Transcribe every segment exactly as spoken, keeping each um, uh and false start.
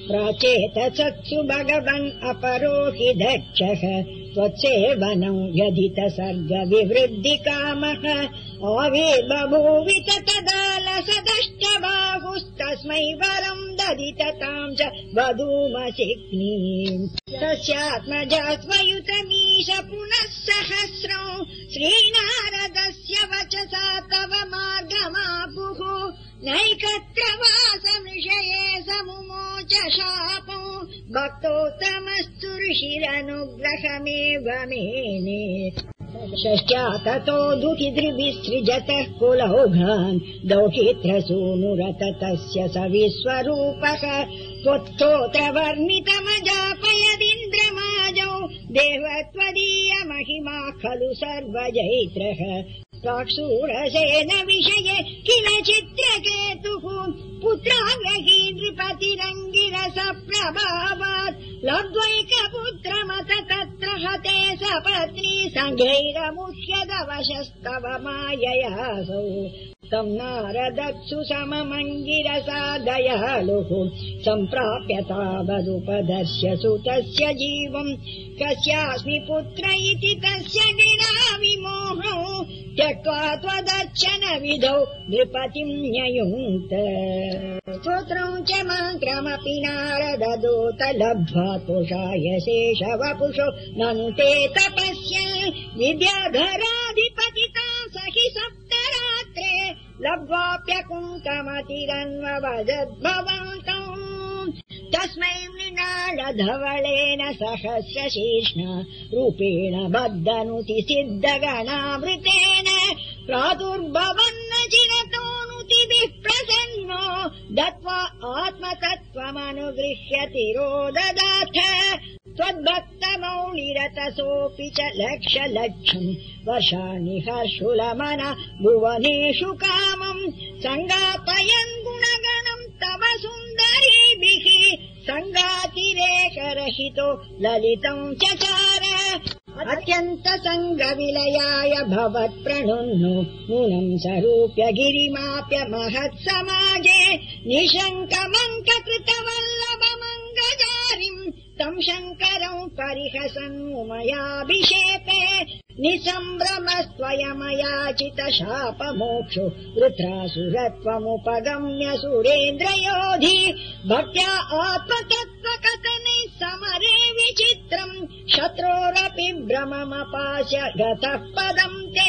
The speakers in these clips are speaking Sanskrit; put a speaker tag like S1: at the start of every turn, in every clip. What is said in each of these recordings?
S1: प्रचेतसत्सु भगवन् अपरो हि दक्षः त्वत्सेवनं व्यधित सर्ग विवृद्धि कामः आविर्बभूवित तदा लसदश्च बाहुस्तस्मै वरम् ददित ताम् च वधूमशिग्नीम् तस्यात्मजा स्वयुतमीश पुनः सहस्रौ श्रीनारदस्य वचसा तव मार्गमापुः नैकत्र वासमृषये समुमोच शापो भक्तोत्तमस्तु ऋषिरनुग्रहमेव मेने षष्ट्याततो दुहितृभिसृजतः कुलौघान् दौहित्रसूनुरततस्य स विश्वरूपः त्वत्स्तोत्रवर्णितमजापयदिन्द्रमाजौ देव त्वदीय महिमा खलु सर्वजैत्रः प्राक्शूरसेन विषये किल चित्रकेतुः पुत्राग्रही नृपतिरङ्गिरस प्रभावात् लब्ध्वैकपुत्रमत तत्र हते सपत्नी सङ्घैरमुह्यदवशस्तव माययासौ तम् नारदत्सु सममङ्गिरसा दयालुः सम्प्राप्य तावदुपदर्श्य सुतस्य जीवम् कस्यास्मि पुत्र इति तस्य गिरा विमोहौ त्यक्त्वा त्वदर्चन विधौ नृपतिम् न्ययुङ्क्त स्तोत्रम् च मन्त्रमपि नारददूत लब्ध्वा तुषाय शेषवपुषो ननु ते तपस्य विद्याधराधिपतिता सहि सप्तरात्रे लब्ध्वाप्यकुन्तमतिरन्ववदद्भवन्तम् तस्मै मृणालधवलेन सहस्रशीर्ष्ण रूपेण बद्धनुति सिद्धगणामृतेन प्रादुर्भवन्न चिरतोऽनुतिभिः प्रसन्नो दत्त्वा आत्मतत्त्वमनुगृह्य तिरोददाथ त्वद्भक्तमौलिरतसोऽपि च लक्ष लक्षम् वर्षाणि हर्षुलमना भुवनेषु कामम् सङ्गापयन् गुणगणम् तव सुन्दरीभिः सङ्गातिरेकरहितो ललितम् चचार अत्यन्त सङ्गविलयाय भवत्प्रणुन्नु नूनम् सरूप्य गिरिमाप्य महत्समाजे निशङ्कमङ्ककृतवल्लभमङ्गजारिम् तम् शङ्करम् परिहसन्मुमयाभिषेपे निसम्भ्रमस्त्वयमयाचित शापमोक्षो वृत्रासुरत्वमुपगम्य सुरेन्द्रयोधि भक्त्या आत्मतत्त्वकथने समरे विचित्रम् शत्रोरपि भ्रममपास्य गतः पदम् ते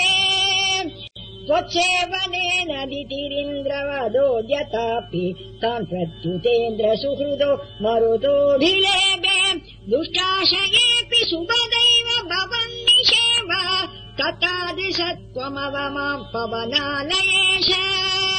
S1: त्वत्सेवनेन दितिरिन्द्रवदोद्यतापि तान् प्रत्युतेन्द्र सुहृदो मरुतोऽधिलेभे दुष्टाशयेऽपि सुभदैव भवन्निषेवा तथादिशत्वमव माम् पवनालयेश